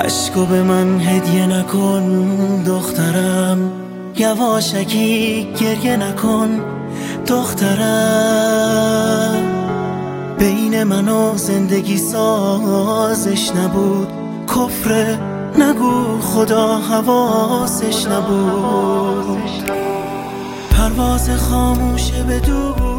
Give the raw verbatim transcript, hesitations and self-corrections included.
عشقو به من هدیه نکن دخترم، یواشکی گریه نکن دخترم. بین من و زندگی سازش نبود، کفر نگو خدا حواسش نبود. پرواز خاموشه به دور